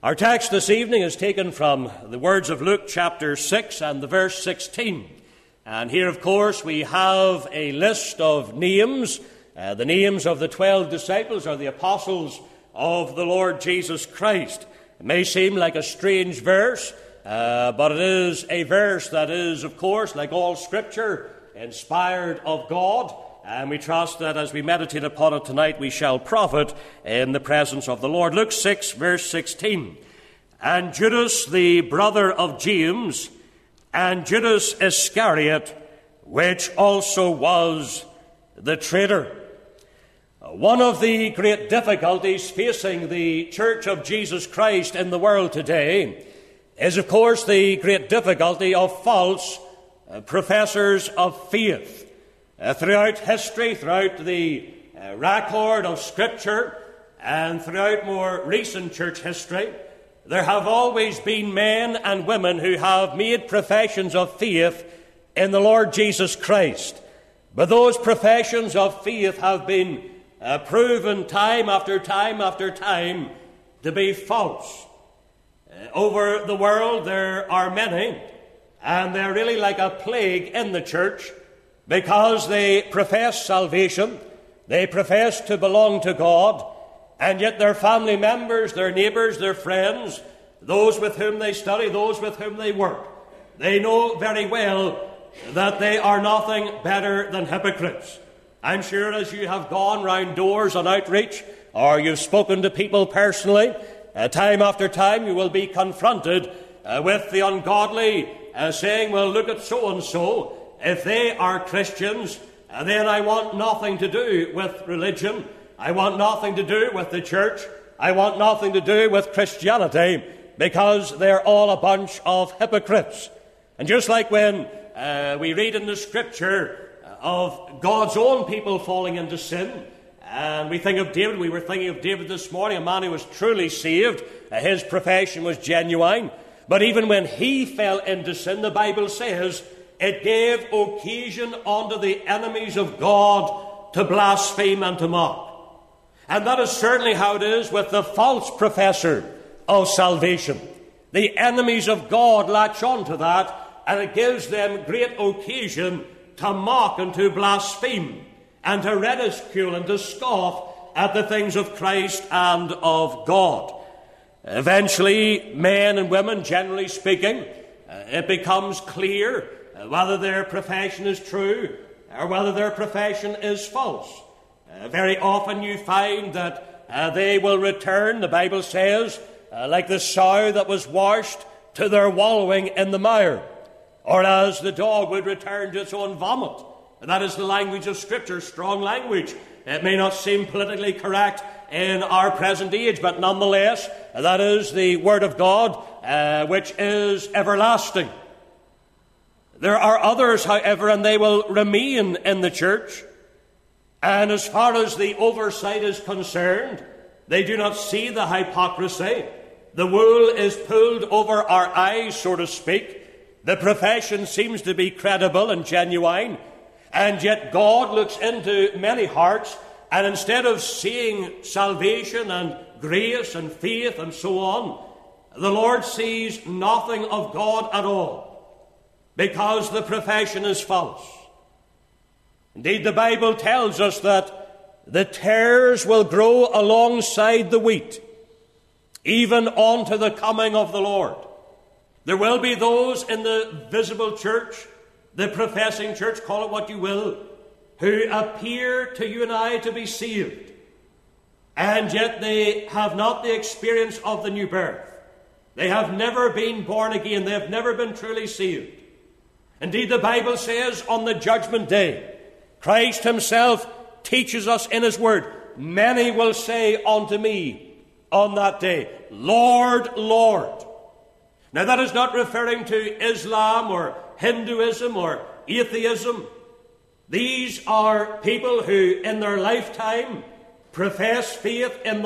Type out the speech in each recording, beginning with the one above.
Our text this evening is taken from the words of Luke chapter 6 and the verse 16. And here, of course, we have a list of names, the names of the 12 disciples or the apostles of the Lord Jesus Christ. It may seem like a strange verse, but it is a verse that is, of course, like all Scripture, inspired of God. And we trust that as we meditate upon it tonight, we shall profit in the presence of the Lord. Luke 6, verse 16. And Judas, the brother of James, and Judas Iscariot, which also was the traitor. One of the great difficulties facing the Church of Jesus Christ in the world today is, of course, the great difficulty of false professors of faith. Throughout history, throughout the record of Scripture, and throughout more recent church history, there have always been men and women who have made professions of faith in the Lord Jesus Christ. But those professions of faith have been proven time after time after time to be false. Over the world there are many, and they're really like a plague in the church, because they profess salvation, they profess to belong to God, and yet their family members, their neighbours, their friends, those with whom they study, those with whom they work, they know very well that they are nothing better than hypocrites. I'm sure as you have gone round doors on outreach, or you've spoken to people personally, time after time you will be confronted with the ungodly saying, well, look at so-and-so. If they are Christians, then I want nothing to do with religion. I want nothing to do with the church. I want nothing to do with Christianity, because they're all a bunch of hypocrites. And just like when we read in the Scripture of God's own people falling into sin, and we think of David, we were thinking of David this morning, a man who was truly saved. His profession was genuine. But even when he fell into sin, the Bible says, it gave occasion unto the enemies of God to blaspheme and to mock. And that is certainly how it is with the false professor of salvation. The enemies of God latch on to that, and it gives them great occasion to mock and to blaspheme and to ridicule and to scoff at the things of Christ and of God. Eventually, men and women, generally speaking, it becomes clear whether their profession is true or whether their profession is false. Very often you find that they will return, the Bible says, like the sow that was washed, to their wallowing in the mire, or as the dog would return to its own vomit. And that is the language of Scripture, strong language. It may not seem politically correct in our present age, but nonetheless, that is the Word of God, which is everlasting. There are others, however, and they will remain in the church. And as far as the oversight is concerned, they do not see the hypocrisy. The wool is pulled over our eyes, so to speak. The profession seems to be credible and genuine. And yet God looks into many hearts, and instead of seeing salvation and grace and faith and so on, the Lord sees nothing of God at all, because the profession is false. Indeed, the Bible tells us that the tares will grow alongside the wheat, even unto the coming of the Lord. There will be those in the visible church, the professing church, call it what you will, who appear to you and I to be saved, and yet they have not the experience of the new birth. They have never been born again. They have never been truly saved. Indeed, the Bible says on the judgment day, Christ himself teaches us in his word, many will say unto me on that day, Lord, Lord. Now that is not referring to Islam or Hinduism or atheism. These are people who in their lifetime profess faith in the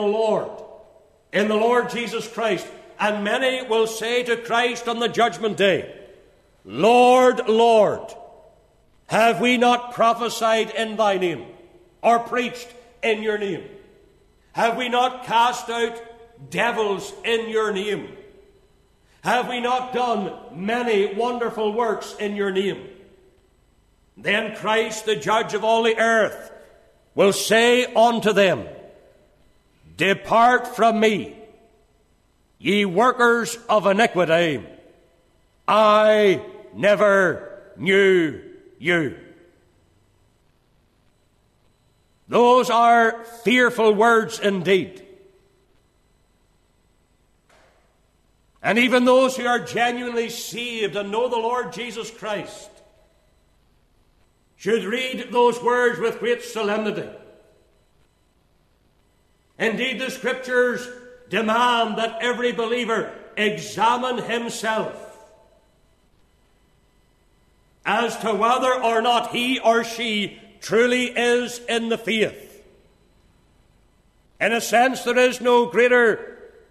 Lord Jesus Christ. And many will say to Christ on the judgment day, Lord, Lord, have we not prophesied in thy name, or preached in your name? Have we not cast out devils in your name? Have we not done many wonderful works in your name? Then Christ, the judge of all the earth, will say unto them, Depart from me, ye workers of iniquity. I never knew you. Those are fearful words indeed. And even those who are genuinely saved and know the Lord Jesus Christ should read those words with great solemnity. Indeed, the Scriptures demand that every believer examine himself as to whether or not he or she truly is in the faith. In a sense, there is no greater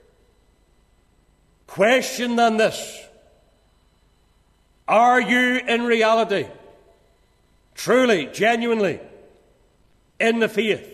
question than this. Are you in reality, truly, genuinely, in the faith?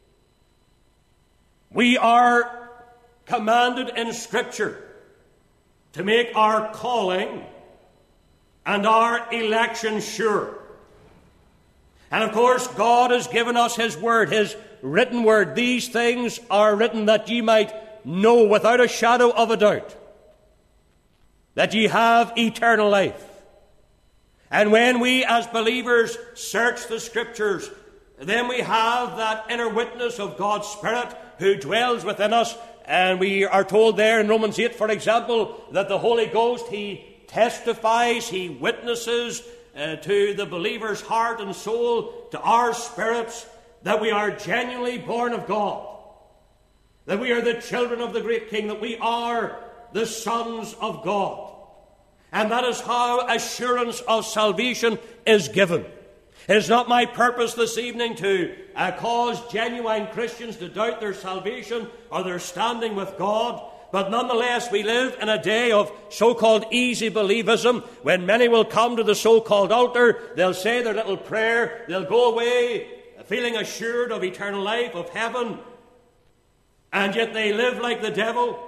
We are commanded in Scripture to make our calling and our election sure. And of course, God has given us His Word, His written Word. These things are written that ye might know without a shadow of a doubt that ye have eternal life. And when we as believers search the Scriptures, then we have that inner witness of God's Spirit who dwells within us. And we are told there in Romans 8, for example, that the Holy Ghost, He testifies, He witnesses to the believer's heart and soul, to our spirits, that we are genuinely born of God, that we are the children of the great King, that we are the sons of God. And that is how assurance of salvation is given. It is not my purpose this evening to cause genuine Christians to doubt their salvation or their standing with God. But nonetheless, we live in a day of so-called easy believism, when many will come to the so-called altar, they'll say their little prayer, they'll go away feeling assured of eternal life, of heaven, and yet they live like the devil.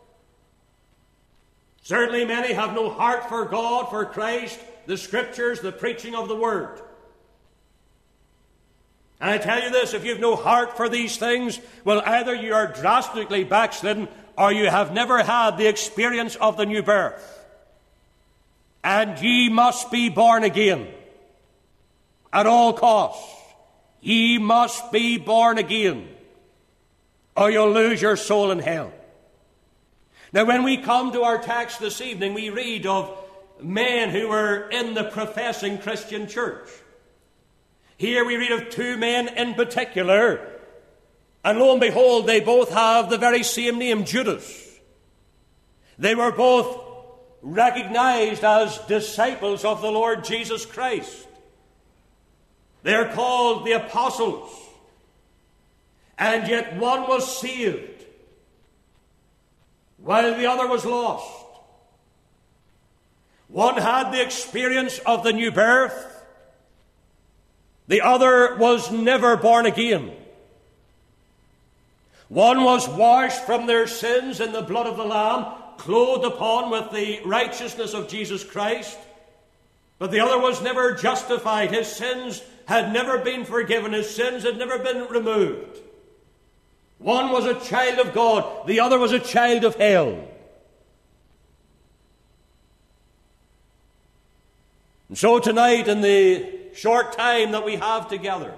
Certainly many have no heart for God, for Christ, the Scriptures, the preaching of the Word. And I tell you this, if you've no heart for these things, well, either you are drastically backslidden, or you have never had the experience of the new birth. And ye must be born again at all costs. Ye must be born again, or you'll lose your soul in hell. Now, when we come to our text this evening, we read of men who were in the professing Christian church. Here we read of two men in particular, and lo and behold, they both have the very same name, Judas. They were both recognized as disciples of the Lord Jesus Christ. They are called the apostles. And yet one was saved, while the other was lost. One had the experience of the new birth. The other was never born again. One was washed from their sins in the blood of the Lamb, clothed upon with the righteousness of Jesus Christ. But the other was never justified. His sins had never been forgiven. His sins had never been removed. One was a child of God. The other was a child of hell. And so tonight, in the short time that we have together,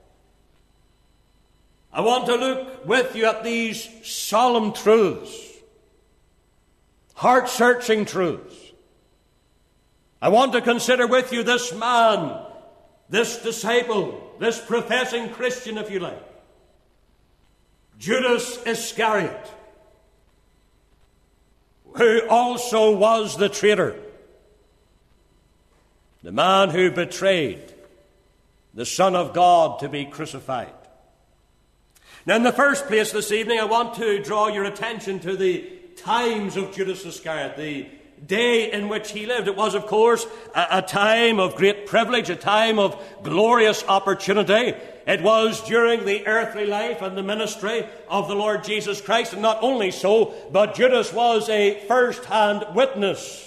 I want to look with you at these solemn truths, heart-searching truths. I want to consider with you this man, this disciple, this professing Christian, if you like, Judas Iscariot, who also was the traitor, the man who betrayed the Son of God to be crucified. Now, in the first place this evening, I want to draw your attention to the times of Judas Iscariot, the day in which he lived. It was, of course, a time of great privilege, a time of glorious opportunity. It was during the earthly life and the ministry of the Lord Jesus Christ. And not only so, but Judas was a first-hand witness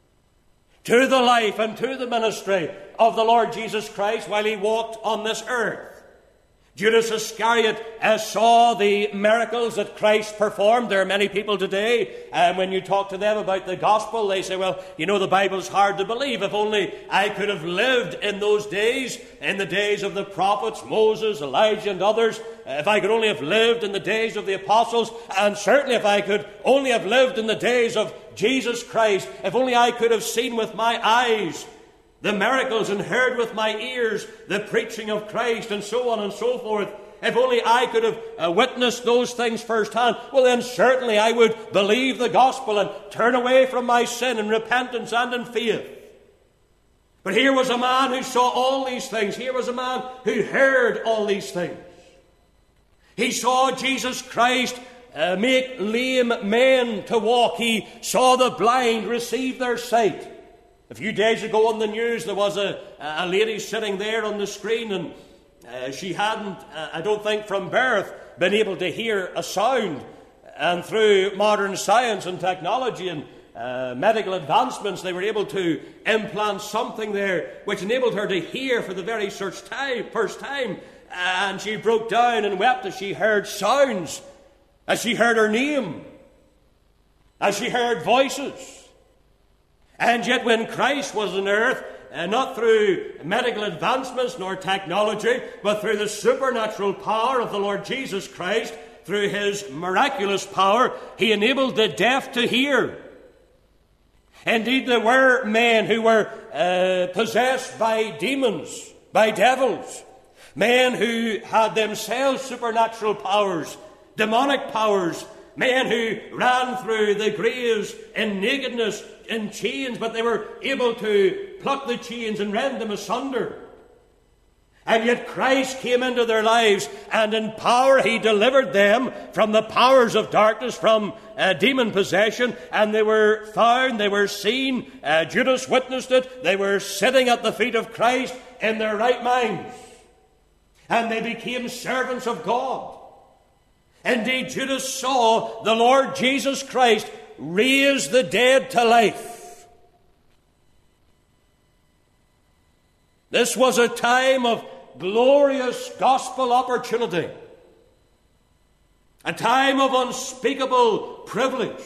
to the life and to the ministry of the Lord Jesus Christ while he walked on this earth. Judas Iscariot saw the miracles that Christ performed. There are many people today, and when you talk to them about the gospel, they say, well, you know, the Bible's hard to believe. If only I could have lived in those days, in the days of the prophets, Moses, Elijah, and others. If I could only have lived in the days of the apostles, and certainly if I could only have lived in the days of Jesus Christ, if only I could have seen with my eyes the miracles and heard with my ears the preaching of Christ, and so on and so forth. If only I could have witnessed those things firsthand, well then certainly I would believe the gospel and turn away from my sin in repentance and in faith. But here was a man who saw all these things. Here was a man who heard all these things. He saw Jesus Christ make lame men to walk. He saw the blind receive their sight. A few days ago on the news, there was a lady sitting there on the screen, and she hadn't, I don't think from birth, been able to hear a sound. And through modern science and technology and medical advancements, they were able to implant something there which enabled her to hear for the very first time. And she broke down and wept as she heard sounds, as she heard her name, as she heard voices. And yet when Christ was on earth, not through medical advancements nor technology, but through the supernatural power of the Lord Jesus Christ, through his miraculous power, he enabled the deaf to hear. Indeed, there were men who were possessed by demons, by devils, men who had themselves supernatural powers, demonic powers, men who ran through the graves in nakedness, in chains, but they were able to pluck the chains and rend them asunder. And yet Christ came into their lives, and in power he delivered them from the powers of darkness, from demon possession, and they were found, they were seen, Judas witnessed it, they were sitting at the feet of Christ in their right minds, and they became servants of God. Indeed, Judas saw the Lord Jesus Christ raise the dead to life. This was a time of glorious gospel opportunity, a time of unspeakable privilege.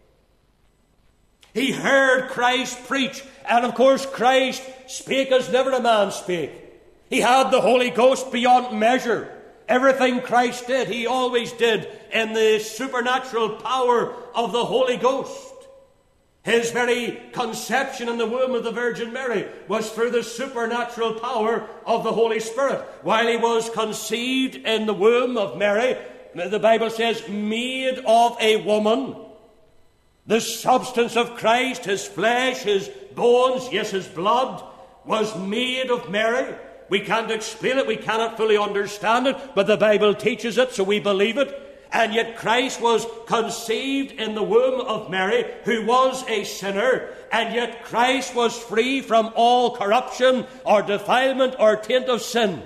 He heard Christ preach, and of course Christ spake as never a man spake. He had the Holy Ghost beyond measure. Everything Christ did, he always did in the supernatural power of the Holy Ghost. His very conception in the womb of the Virgin Mary was through the supernatural power of the Holy Spirit. While he was conceived in the womb of Mary, the Bible says, made of a woman, the substance of Christ, his flesh, his bones, yes, his blood, was made of Mary. We can't explain it, we cannot fully understand it, but the Bible teaches it, so we believe it. And yet Christ was conceived in the womb of Mary, who was a sinner, and yet Christ was free from all corruption or defilement or taint of sin.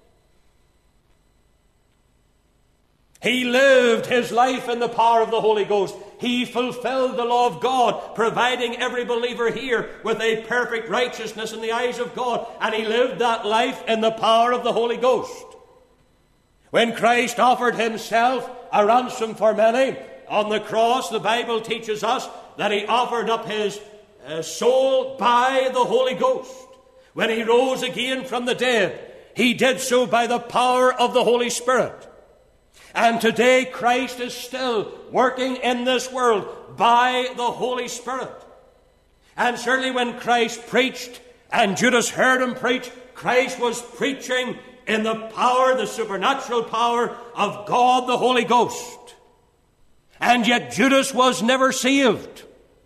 He lived his life in the power of the Holy Ghost. He fulfilled the law of God, providing every believer here with a perfect righteousness in the eyes of God. And he lived that life in the power of the Holy Ghost. When Christ offered himself a ransom for many on the cross, the Bible teaches us that he offered up his soul by the Holy Ghost. When he rose again from the dead, he did so by the power of the Holy Spirit. And today Christ is still working in this world by the Holy Spirit. And certainly when Christ preached and Judas heard him preach, Christ was preaching in the power, the supernatural power of God the Holy Ghost. And yet Judas was never saved.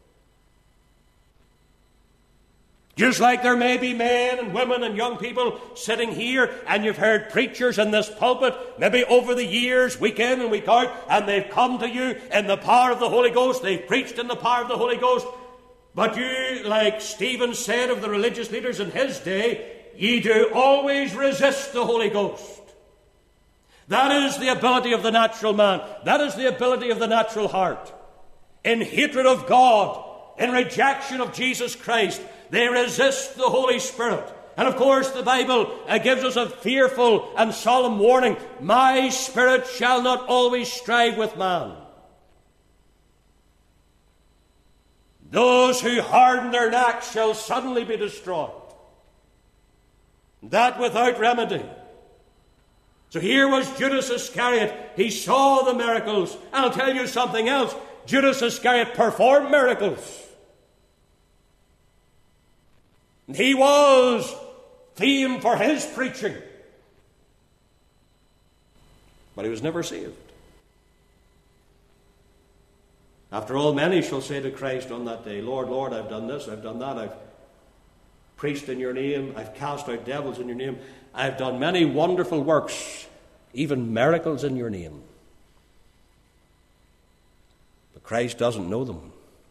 Just like there may be men and women and young people sitting here, and you've heard preachers in this pulpit, maybe over the years, week in and week out, and they've come to you in the power of the Holy Ghost, they've preached in the power of the Holy Ghost, But you, like Stephen said of the religious leaders in his day, ye do always resist the Holy Ghost. That is the ability of the natural man. That is the ability of the natural heart. In hatred of God, in rejection of Jesus Christ, they resist the Holy Spirit. And of course the Bible gives us a fearful and solemn warning. My spirit shall not always strive with man. Those who harden their necks shall suddenly be destroyed. That without remedy. So here was Judas Iscariot. He saw the miracles. And I'll tell you something else. Judas Iscariot performed miracles. And he was famed for his preaching. But he was never saved. After all, many shall say to Christ on that day, Lord, Lord, I've done this, I've done that, I've preached in your name, I've cast out devils in your name, I've done many wonderful works, even miracles in your name. But Christ doesn't know them.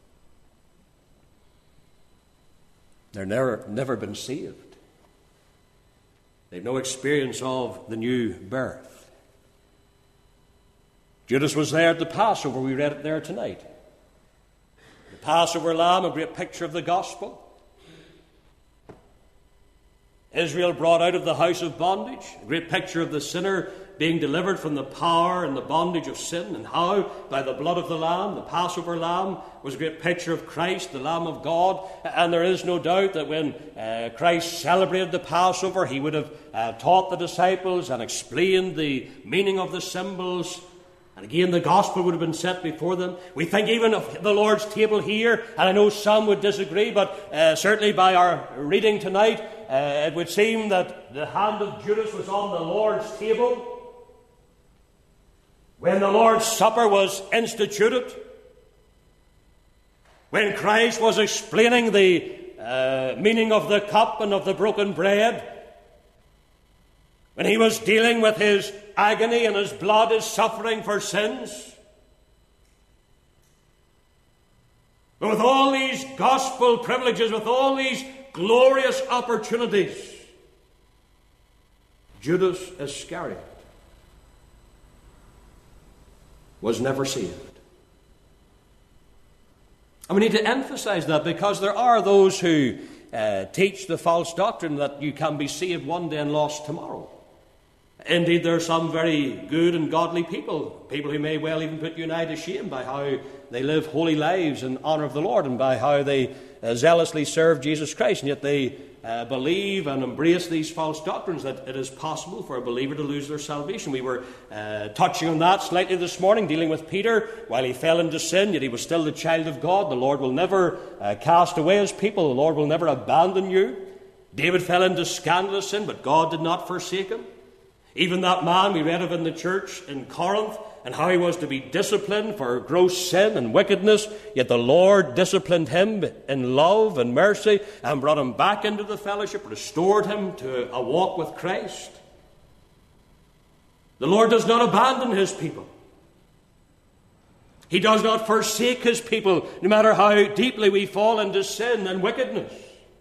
They're never been saved. They've no experience of the new birth. Judas was there at the Passover. We read it there tonight. The Passover lamb, a great picture of the gospel. Israel brought out of the house of bondage, a great picture of the sinner being delivered from the power and the bondage of sin, and how, by the blood of the Lamb, the Passover Lamb, was a great picture of Christ, the Lamb of God. And there is no doubt that when Christ celebrated the Passover, he would have taught the disciples and explained the meaning of the symbols. And again, the gospel would have been set before them. We think even of the Lord's table here, and I know some would disagree, but certainly by our reading tonight, it would seem that the hand of Judas was on the Lord's table when the Lord's Supper was instituted, when Christ was explaining the meaning of the cup and of the broken bread, when he was dealing with his agony and his blood, his suffering for sins. But with all these gospel privileges, with all these glorious opportunities, Judas Iscariot was never saved. And we need to emphasize that, because there are those who teach the false doctrine that you can be saved one day and lost tomorrow. Indeed, there are some very good and godly people who may well even put you and I to shame by how they live holy lives in honour of the Lord and by how they zealously serve Jesus Christ, and yet they believe and embrace these false doctrines that it is possible for a believer to lose their salvation. We were touching on that slightly this morning, dealing with Peter. While he fell into sin, yet he was still the child of God. The Lord will never cast away his people. The Lord will never abandon you. David fell into scandalous sin, but God did not forsake him. Even that man we read of in the church in Corinth, and how he was to be disciplined for gross sin and wickedness, yet the Lord disciplined him in love and mercy and brought him back into the fellowship, restored him to a walk with Christ. The Lord does not abandon his people. He does not forsake his people, no matter how deeply we fall into sin and wickedness.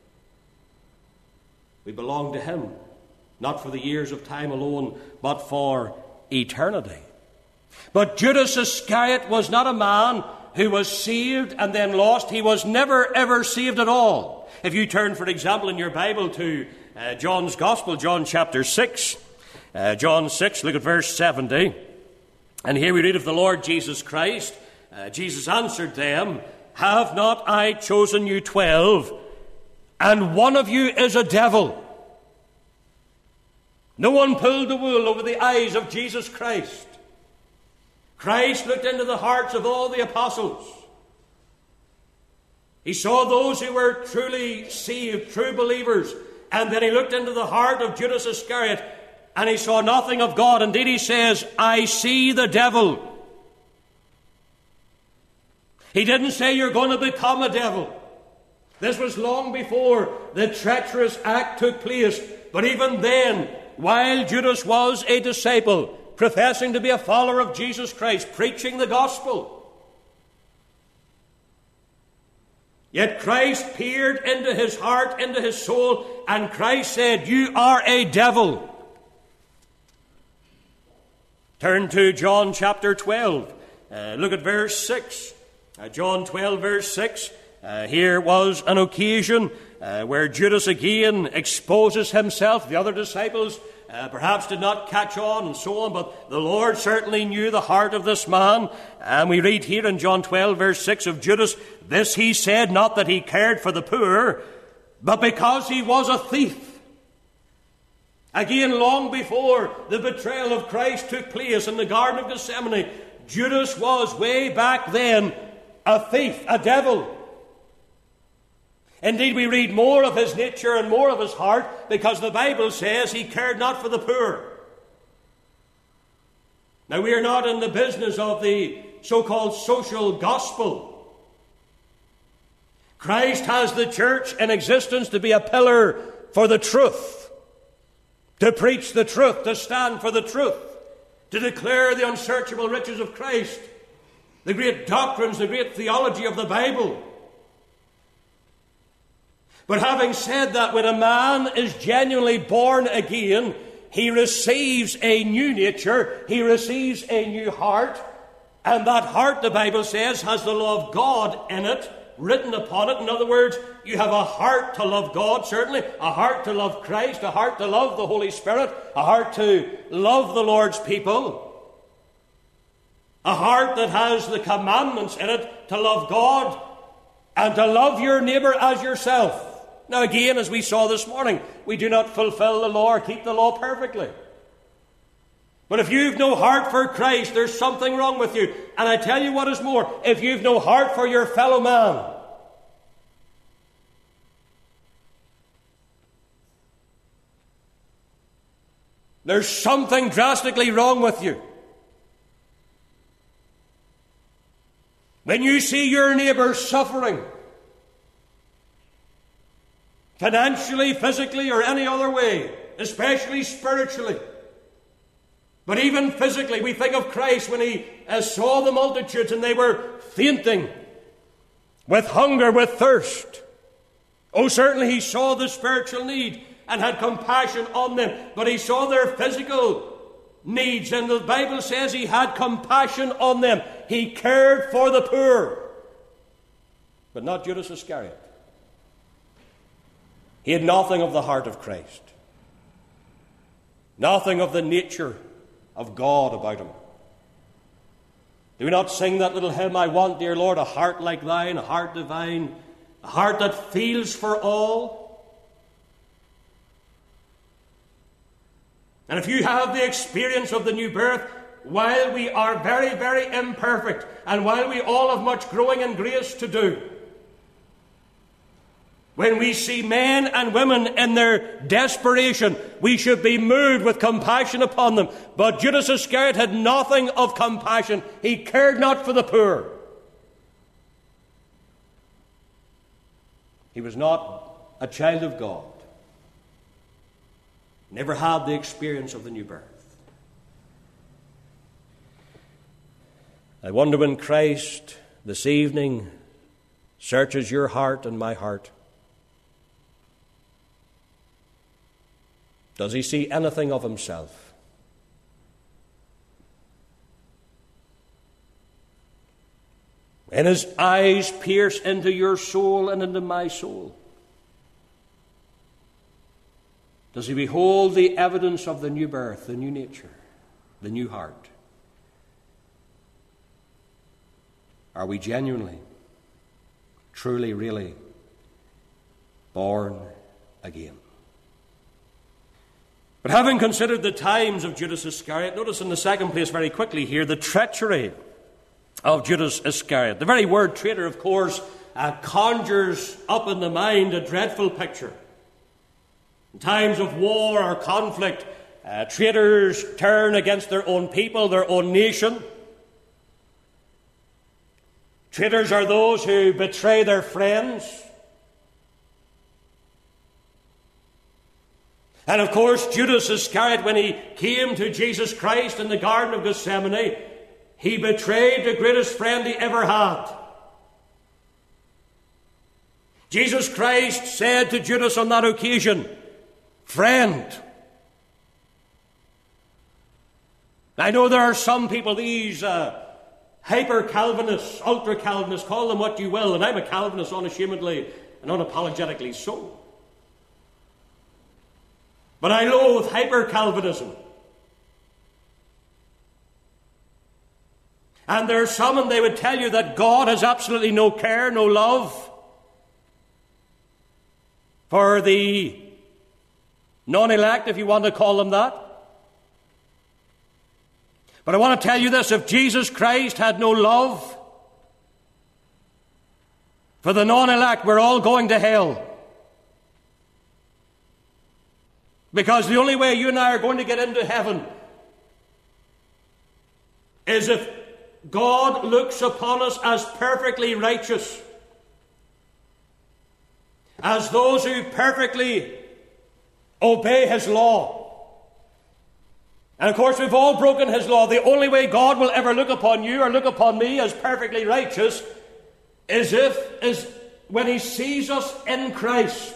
We belong to him, not for the years of time alone, but for eternity. But Judas Iscariot was not a man who was saved and then lost. He was never ever saved at all. If you turn, for example, in your Bible to John's Gospel, John chapter 6, John 6, look at verse 70. And here we read of the Lord Jesus Christ. Jesus answered them, "Have not I chosen you 12, and one of you is a devil?" No one pulled the wool over the eyes of Jesus Christ. Christ looked into the hearts of all the apostles. He saw those who were truly saved, true believers, and then he looked into the heart of Judas Iscariot, and he saw nothing of God. Indeed, he says, "I see the devil." He didn't say, "You're going to become a devil." This was long before the treacherous act took place. But even then, while Judas was a disciple, professing to be a follower of Jesus Christ, preaching the gospel, Yet Christ peered into his heart, into his soul, and Christ said, "You are a devil." Turn to John chapter 12. Look at verse 6. John 12, verse 6. Here was an occasion where Judas again exposes himself. The other disciples perhaps did not catch on and so on, but the Lord certainly knew the heart of this man. And we read here in John 12, verse 6 of Judas, "This he said, not that he cared for the poor, but because he was a thief." Again, long before the betrayal of Christ took place in the Garden of Gethsemane, Judas was way back then a thief, a devil. Indeed, we read more of his nature and more of his heart because the Bible says he cared not for the poor. Now, we are not in the business of the so-called social gospel. Christ has the church in existence to be a pillar for the truth, to preach the truth, to stand for the truth, to declare the unsearchable riches of Christ, the great doctrines, the great theology of the Bible. But having said that, when a man is genuinely born again, he receives a new nature, he receives a new heart, and that heart, the Bible says, has the law of God in it, written upon it. In other words, you have a heart to love God, certainly, a heart to love Christ, a heart to love the Holy Spirit, a heart to love the Lord's people, a heart that has the commandments in it to love God and to love your neighbour as yourself. Now again, as we saw this morning, we do not fulfill the law or keep the law perfectly. But if you've no heart for Christ, there's something wrong with you. And I tell you what is more, if you've no heart for your fellow man, there's something drastically wrong with you. When you see your neighbour suffering, financially, physically, or any other way, especially spiritually, but even physically, we think of Christ when he saw the multitudes and they were fainting with hunger, with thirst. Oh, certainly he saw the spiritual need and had compassion on them, but he saw their physical needs, and the Bible says he had compassion on them. He cared for the poor, but not Judas Iscariot. He had nothing of the heart of Christ, nothing of the nature of God about him. Do we not sing that little hymn, "I want, dear Lord, a heart like thine, a heart divine, a heart that feels for all"? And if you have the experience of the new birth, while we are very, very imperfect, and while we all have much growing in grace to do, when we see men and women in their desperation, we should be moved with compassion upon them. But Judas Iscariot had nothing of compassion. He cared not for the poor. He was not a child of God. Never had the experience of the new birth. I wonder when Christ this evening searches your heart and my heart, does he see anything of himself? And his eyes pierce into your soul and into my soul. Does he behold the evidence of the new birth, the new nature, the new heart? Are we genuinely, truly, really born again? But having considered the times of Judas Iscariot, notice in the second place very quickly here the treachery of Judas Iscariot. The very word traitor, of course, conjures up in the mind a dreadful picture. In times of war or conflict, traitors turn against their own people, their own nation. Traitors are those who betray their friends. And of course, Judas Iscariot, when he came to Jesus Christ in the Garden of Gethsemane, he betrayed the greatest friend he ever had. Jesus Christ said to Judas on that occasion, "Friend." I know there are some people, these hyper-Calvinists, ultra-Calvinists, call them what you will, and I'm a Calvinist unashamedly and unapologetically so. But I loathe hyper-Calvinism. And there are some, and they would tell you that God has absolutely no care, no love for the non-elect, if you want to call them that. But I want to tell you this, if Jesus Christ had no love for the non-elect, we're all going to hell. Because the only way you and I are going to get into heaven is if God looks upon us as perfectly righteous, as those who perfectly obey His law. And of course, we've all broken His law. The only way God will ever look upon you or look upon me as perfectly righteous is when He sees us in Christ.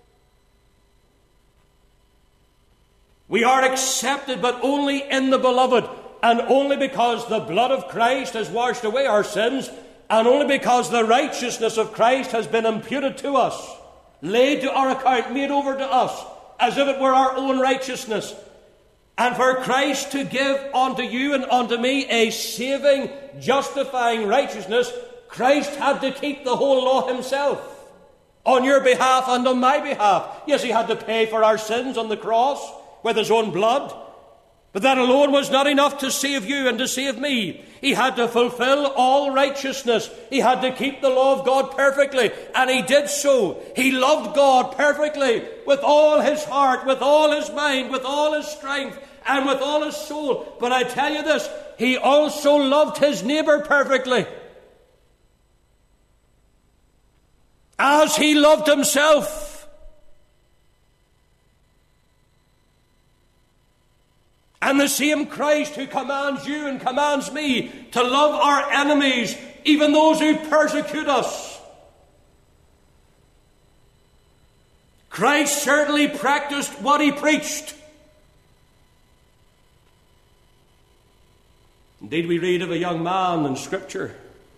We are accepted, but only in the Beloved, and only because the blood of Christ has washed away our sins, and only because the righteousness of Christ has been imputed to us, laid to our account, made over to us, as if it were our own righteousness. And for Christ to give unto you and unto me a saving, justifying righteousness, Christ had to keep the whole law Himself, on your behalf and on my behalf. Yes, He had to pay for our sins on the cross with His own blood. But that alone was not enough to save you and to save me. He had to fulfill all righteousness. He had to keep the law of God perfectly, and He did so. He loved God perfectly with all His heart, with all His mind, with all His strength, and with all His soul. But I tell you this, He also loved His neighbour perfectly, as He loved Himself. And the same Christ who commands you and commands me to love our enemies, even those who persecute us. Christ certainly practiced what He preached. Indeed, we read of a young man in Scripture.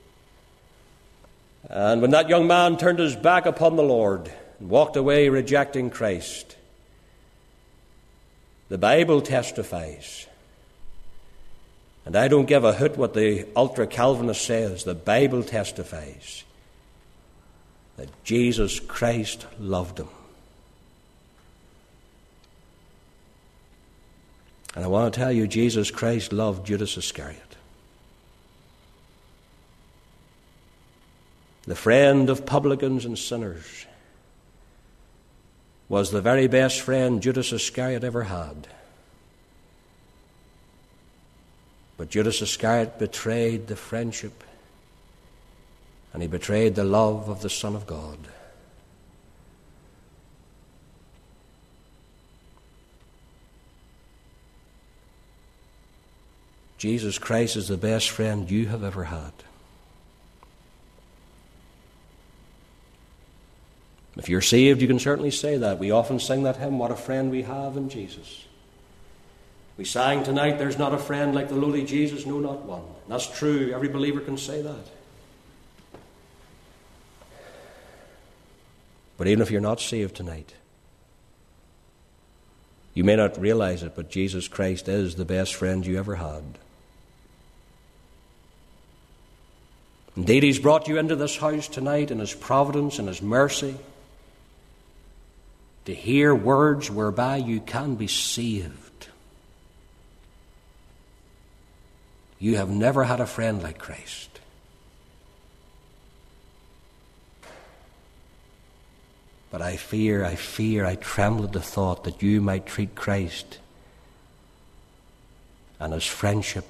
And when that young man turned his back upon the Lord and walked away rejecting Christ, the Bible testifies, and I don't give a hoot what the ultra-Calvinist says, the Bible testifies that Jesus Christ loved him. And I want to tell you, Jesus Christ loved Judas Iscariot, the friend of publicans and sinners. Was the very best friend Judas Iscariot ever had. But Judas Iscariot betrayed the friendship, and he betrayed the love of the Son of God. Jesus Christ is the best friend you have ever had. If you're saved, you can certainly say that. We often sing that hymn, "What a Friend We Have in Jesus." We sang tonight, "There's not a friend like the lowly Jesus, no, not one." And that's true. Every believer can say that. But even if you're not saved tonight, you may not realize it, but Jesus Christ is the best friend you ever had. Indeed, He's brought you into this house tonight in His providence and His mercy, to hear words whereby you can be saved. You have never had a friend like Christ. But I tremble at the thought that you might treat Christ and His friendship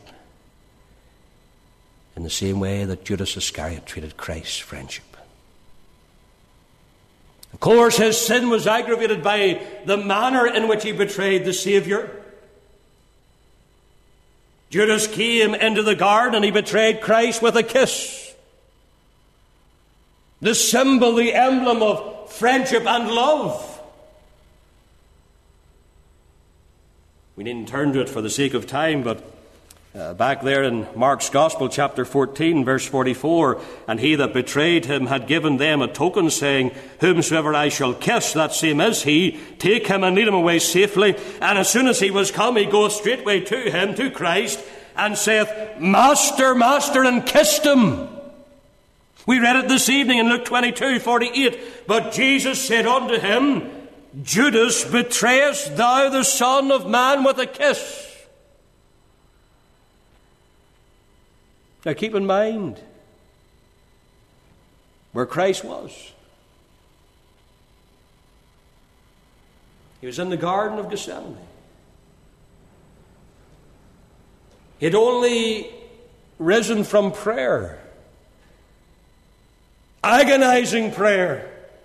in the same way that Judas Iscariot treated Christ's friendship. Of course, his sin was aggravated by the manner in which he betrayed the Saviour. Judas came into the garden and he betrayed Christ with a kiss. the symbol, the emblem of friendship and love. We needn't turn to it for the sake of time, but back there in Mark's Gospel, chapter 14, verse 44, and he that betrayed him had given them a token, saying, Whomsoever I shall kiss, that same is he. Take him and lead him away safely. And as soon as he was come, he goeth straightway to him, to Christ, and saith, Master, Master, and kissed him. We read it this evening in Luke 22:48. But Jesus said unto him, Judas, betrayest thou the Son of Man with a kiss? Now keep in mind where Christ was. He was in the Garden of Gethsemane. He had only risen from prayer, agonizing prayer.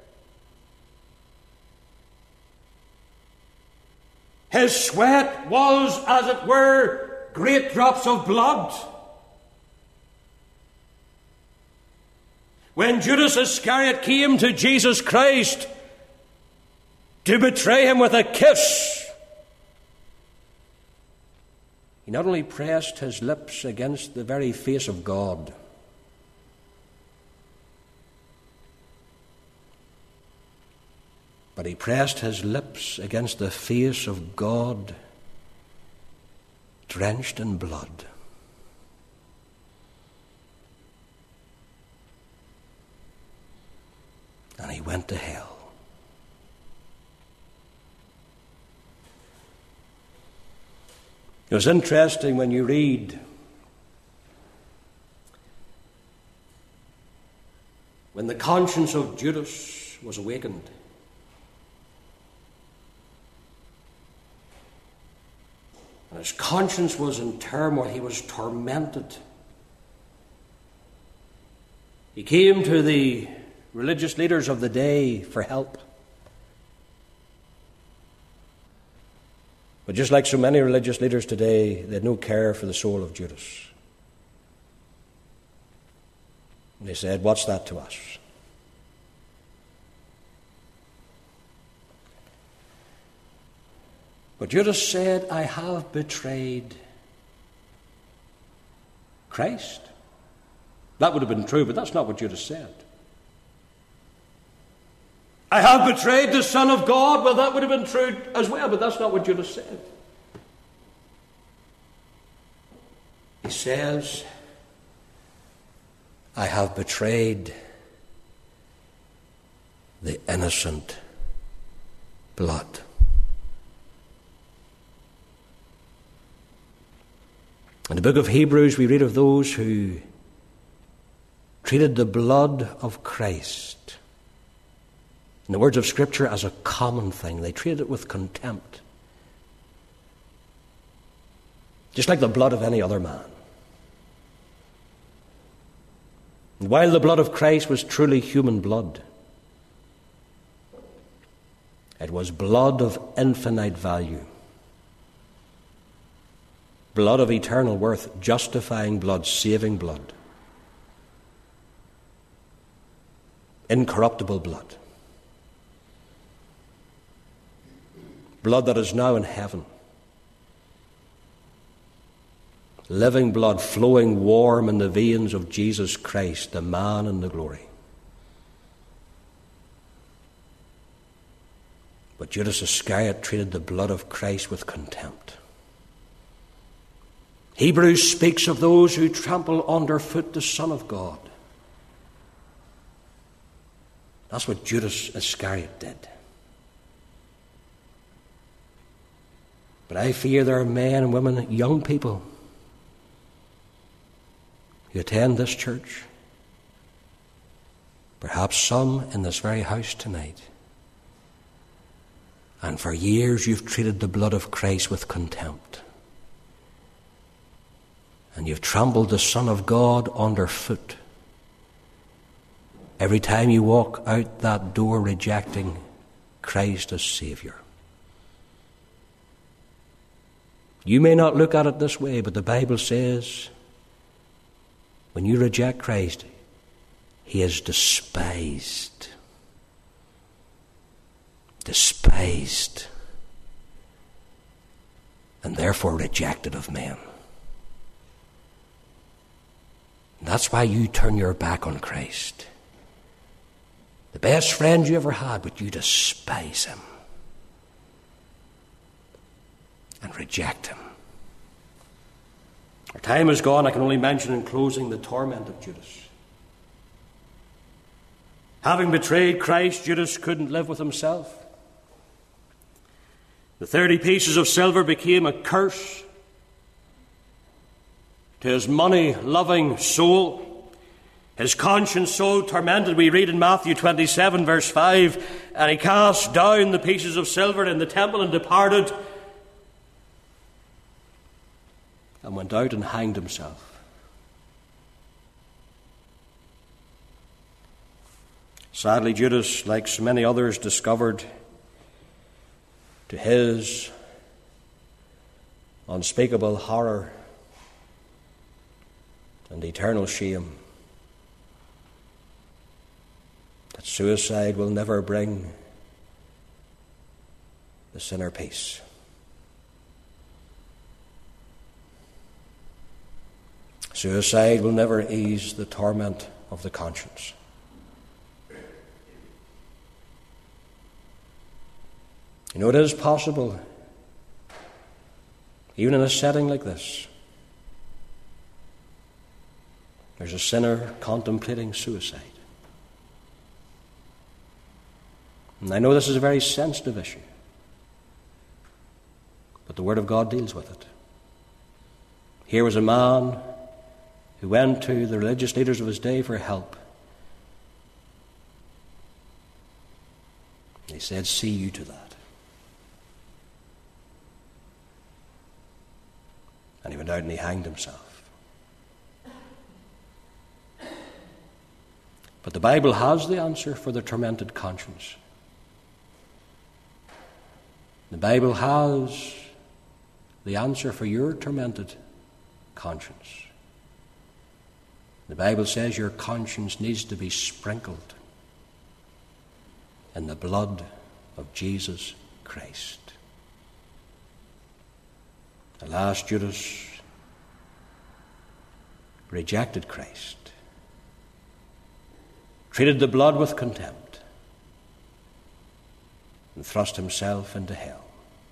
His sweat was, as it were, great drops of blood. When Judas Iscariot came to Jesus Christ to betray him with a kiss, he not only pressed his lips against the very face of God, but he pressed his lips against the face of God drenched in blood. And he went to hell. It was interesting when you read when the conscience of Judas was awakened. And his conscience was in turmoil. He was tormented. He came to the religious leaders of the day for help. But just like so many religious leaders today, they had no care for the soul of Judas. And they said, what's that to us? But Judas said, I have betrayed Christ. That would have been true, but that's not what Judas said. I have betrayed the Son of God. Well, that would have been true as well, but that's not what Judas said. He says, I have betrayed the innocent blood. In the book of Hebrews, we read of those who treated the blood of Christ, in the words of Scripture, as a common thing. They treated it with contempt, just like the blood of any other man. And while the blood of Christ was truly human blood, it was blood of infinite value, blood of eternal worth, justifying blood, saving blood, incorruptible blood, blood that is now in heaven, living blood flowing warm in the veins of Jesus Christ, the man in the glory. But Judas Iscariot treated the blood of Christ with contempt. Hebrews speaks of those who trample underfoot the Son of God. That's what Judas Iscariot did. But I fear there are men and women, young people, who attend this church, perhaps some in this very house tonight, and for years you've treated the blood of Christ with contempt. And you've trampled the Son of God underfoot every time you walk out that door rejecting Christ as Saviour. You may not look at it this way, but the Bible says when you reject Christ, he is despised. Despised. And therefore rejected of men. And that's why you turn your back on Christ. The best friend you ever had, but you despise him. And reject him. Our time is gone. I can only mention in closing the torment of Judas. Having betrayed Christ, Judas couldn't live with himself. The 30 pieces of silver became a curse to his money-loving soul. His conscience so tormented, we read in Matthew 27, verse 5, and he cast down the pieces of silver in the temple and departed, and went out and hanged himself. Sadly, Judas, like so many others, discovered to his unspeakable horror and eternal shame that suicide will never bring the sinner peace. Suicide will never ease the torment of the conscience. You know, it is possible, even in a setting like this. There's a sinner contemplating suicide. And I know this is a very sensitive issue, but the Word of God deals with it. Here was a man who went to the religious leaders of his day for help. They said, "See you to that." And he went out and he hanged himself. But the Bible has the answer for the tormented conscience. The Bible has the answer for your tormented conscience. The Bible says your conscience needs to be sprinkled in the blood of Jesus Christ. Alas, Judas rejected Christ, treated the blood with contempt, and thrust himself into hell.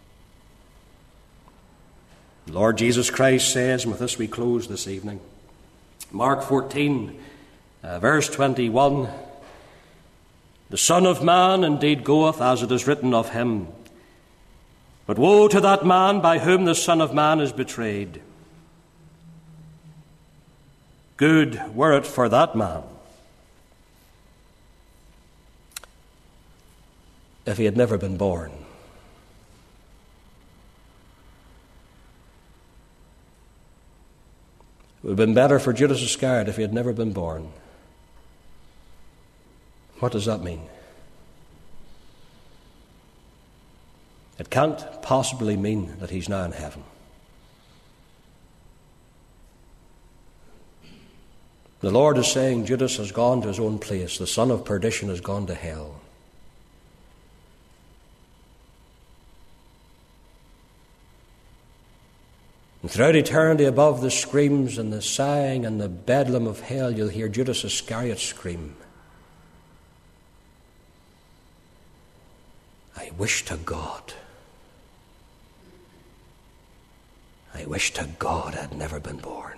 The Lord Jesus Christ says, and with this we close this evening, Mark 14, verse 21, "The Son of Man indeed goeth as it is written of him. But woe to that man by whom the Son of Man is betrayed. Good were it for that man if he had never been born." It would have been better for Judas Iscariot if he had never been born. What does that mean? It can't possibly mean that he's now in heaven. The Lord is saying Judas has gone to his own place. The son of perdition has gone to hell. And throughout eternity, above the screams and the sighing and the bedlam of hell, you'll hear Judas Iscariot scream, "I wish to God I'd never been born."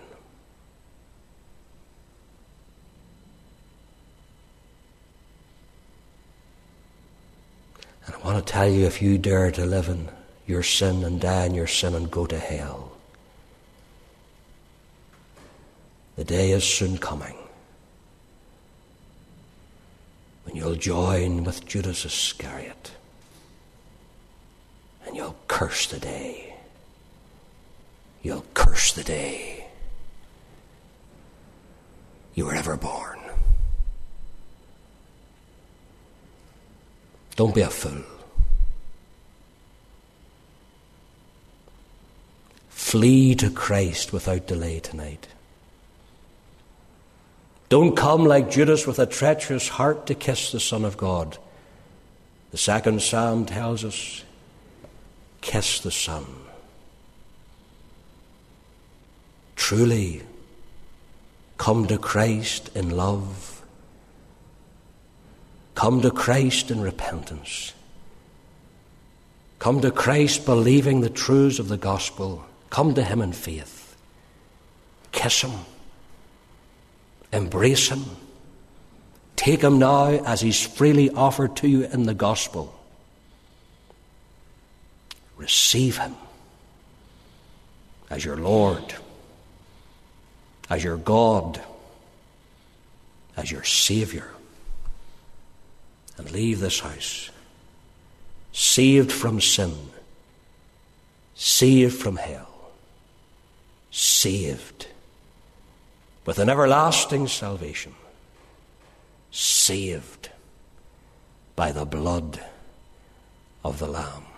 And I want to tell you, if you dare to live in your sin and die in your sin and go to hell, the day is soon coming when you'll join with Judas Iscariot and you'll curse the day. You'll curse the day you were ever born. Don't be a fool. Flee to Christ without delay tonight. Don't come like Judas with a treacherous heart to kiss the Son of God. The second Psalm tells us, kiss the Son. Truly, come to Christ in love. Come to Christ in repentance. Come to Christ believing the truths of the gospel. Come to him in faith. Kiss him. Embrace him. Take him now as he's freely offered to you in the gospel. Receive him as your Lord, as your God, as your Savior, and leave this house saved from sin, saved from hell, saved with an everlasting salvation, saved by the blood of the Lamb.